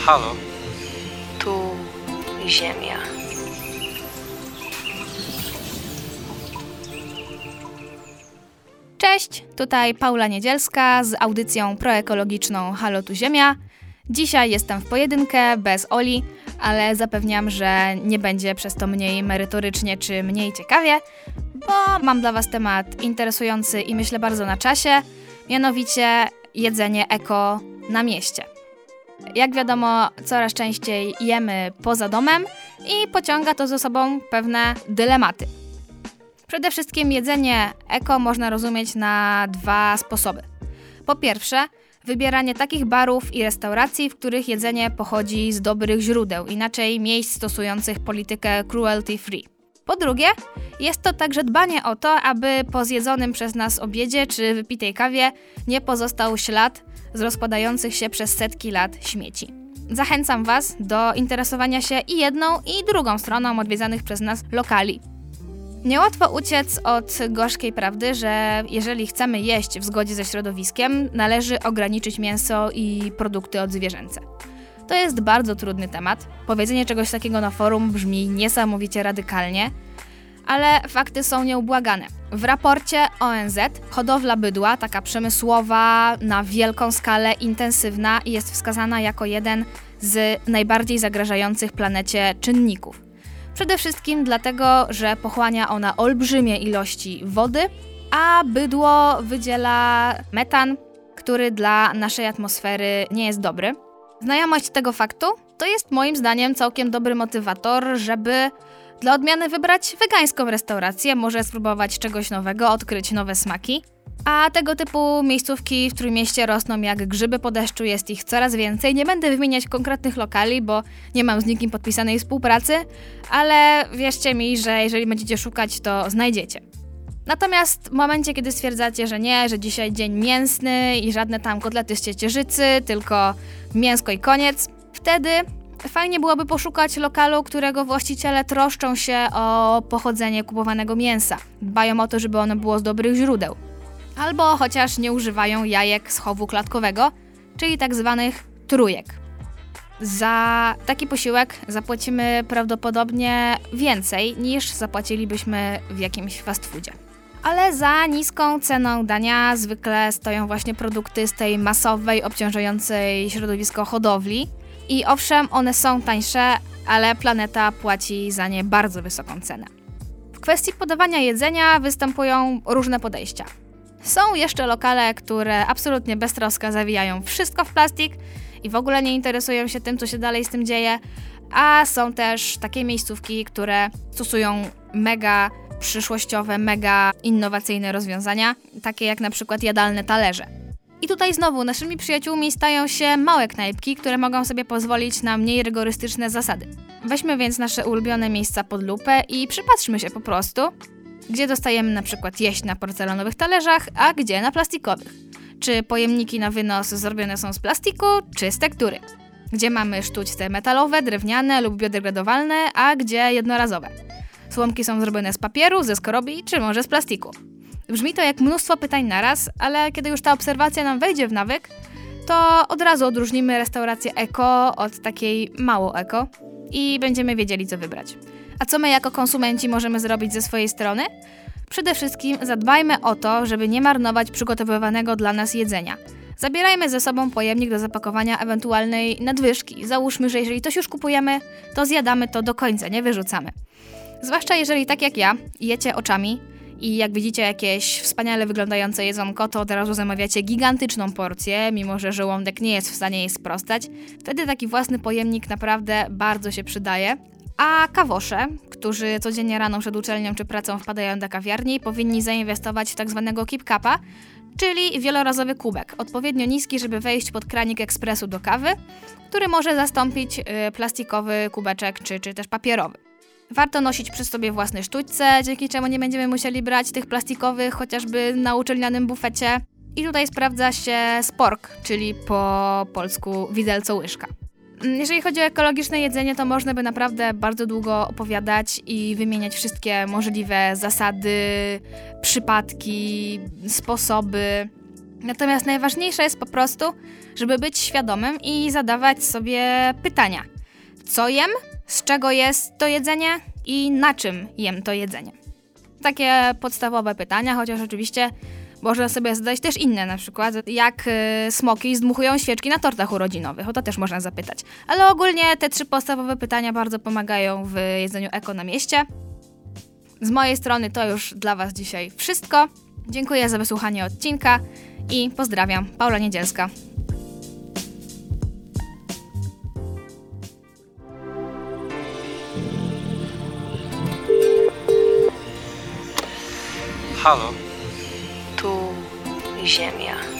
Halo? Tu Ziemia. Cześć, tutaj Paula Niedzielska z audycją proekologiczną Halo tu Ziemia. Dzisiaj jestem w pojedynkę bez Oli, ale zapewniam, że nie będzie przez to mniej merytorycznie czy mniej ciekawie, bo mam dla Was temat interesujący i myślę bardzo na czasie, mianowicie jedzenie eko na mieście. Jak wiadomo, coraz częściej jemy poza domem i pociąga to ze sobą pewne dylematy. Przede wszystkim jedzenie eko można rozumieć na dwa sposoby. Po pierwsze, wybieranie takich barów i restauracji, w których jedzenie pochodzi z dobrych źródeł, inaczej miejsc stosujących politykę cruelty free. Po drugie, jest to także dbanie o to, aby po zjedzonym przez nas obiedzie czy wypitej kawie nie pozostał ślad z rozkładających się przez setki lat śmieci. Zachęcam Was do interesowania się i jedną, i drugą stroną odwiedzanych przez nas lokali. Niełatwo uciec od gorzkiej prawdy, że jeżeli chcemy jeść w zgodzie ze środowiskiem, należy ograniczyć mięso i produkty odzwierzęce. To jest bardzo trudny temat. Powiedzenie czegoś takiego na forum brzmi niesamowicie radykalnie, ale fakty są nieubłagane. W raporcie ONZ hodowla bydła, taka przemysłowa, na wielką skalę, intensywna, jest wskazana jako jeden z najbardziej zagrażających planecie czynników. Przede wszystkim dlatego, że pochłania ona olbrzymie ilości wody, a bydło wydziela metan, który dla naszej atmosfery nie jest dobry. Znajomość tego faktu to jest moim zdaniem całkiem dobry motywator, żeby dla odmiany wybrać wegańską restaurację, może spróbować czegoś nowego, odkryć nowe smaki. A tego typu miejscówki w Trójmieście rosną jak grzyby po deszczu, jest ich coraz więcej. Nie będę wymieniać konkretnych lokali, bo nie mam z nikim podpisanej współpracy, ale wierzcie mi, że jeżeli będziecie szukać, to znajdziecie. Natomiast w momencie, kiedy stwierdzacie, że nie, że dzisiaj dzień mięsny i żadne tam kotlety z ciecierzycy, tylko mięsko i koniec, wtedy fajnie byłoby poszukać lokalu, którego właściciele troszczą się o pochodzenie kupowanego mięsa. Dbają o to, żeby ono było z dobrych źródeł. Albo chociaż nie używają jajek z chowu klatkowego, czyli tak zwanych trójek. Za taki posiłek zapłacimy prawdopodobnie więcej niż zapłacilibyśmy w jakimś fast foodzie. Ale za niską ceną dania zwykle stoją właśnie produkty z tej masowej, obciążającej środowisko hodowli. I owszem, one są tańsze, ale planeta płaci za nie bardzo wysoką cenę. W kwestii podawania jedzenia występują różne podejścia. Są jeszcze lokale, które absolutnie beztroska zawijają wszystko w plastik i w ogóle nie interesują się tym, co się dalej z tym dzieje, a są też takie miejscówki, które stosują mega przyszłościowe, mega innowacyjne rozwiązania, takie jak na przykład jadalne talerze. I tutaj znowu naszymi przyjaciółmi stają się małe knajpki, które mogą sobie pozwolić na mniej rygorystyczne zasady. Weźmy więc nasze ulubione miejsca pod lupę i przypatrzmy się po prostu, gdzie dostajemy na przykład jeść na porcelanowych talerzach, a gdzie na plastikowych. Czy pojemniki na wynos zrobione są z plastiku, czy z tektury. Gdzie mamy sztućce metalowe, drewniane lub biodegradowalne, a gdzie jednorazowe. Słomki są zrobione z papieru, ze skorobi, czy może z plastiku. Brzmi to jak mnóstwo pytań naraz, ale kiedy już ta obserwacja nam wejdzie w nawyk, to od razu odróżnimy restaurację eko od takiej mało eko i będziemy wiedzieli, co wybrać. A co my jako konsumenci możemy zrobić ze swojej strony? Przede wszystkim zadbajmy o to, żeby nie marnować przygotowywanego dla nas jedzenia. Zabierajmy ze sobą pojemnik do zapakowania ewentualnej nadwyżki. Załóżmy, że jeżeli coś już kupujemy, to zjadamy to do końca, nie wyrzucamy. Zwłaszcza jeżeli tak jak ja, jecie oczami i jak widzicie jakieś wspaniale wyglądające jedzonko, to od razu zamawiacie gigantyczną porcję, mimo że żołądek nie jest w stanie jej sprostać. Wtedy taki własny pojemnik naprawdę bardzo się przydaje. A kawosze, którzy codziennie rano przed uczelnią czy pracą wpadają do kawiarni, powinni zainwestować w tak zwanego keep cupa, czyli wielorazowy kubek, odpowiednio niski, żeby wejść pod kranik ekspresu do kawy, który może zastąpić plastikowy kubeczek czy też papierowy. Warto nosić przy sobie własne sztućce, dzięki czemu nie będziemy musieli brać tych plastikowych, chociażby na uczelnianym bufecie. I tutaj sprawdza się spork, czyli po polsku widelco-łyżka. Jeżeli chodzi o ekologiczne jedzenie, to można by naprawdę bardzo długo opowiadać i wymieniać wszystkie możliwe zasady, przypadki, sposoby. Natomiast najważniejsze jest po prostu, żeby być świadomym i zadawać sobie pytania. Co jem? Z czego jest to jedzenie? I na czym jem to jedzenie? Takie podstawowe pytania, chociaż oczywiście można sobie zadać też inne, na przykład jak smoki zdmuchują świeczki na tortach urodzinowych, o to też można zapytać. Ale ogólnie te 3 podstawowe pytania bardzo pomagają w jedzeniu eko na mieście. Z mojej strony to już dla Was dzisiaj wszystko. Dziękuję za wysłuchanie odcinka i pozdrawiam, Paula Niedzielska. Halo, Tu Ziemia.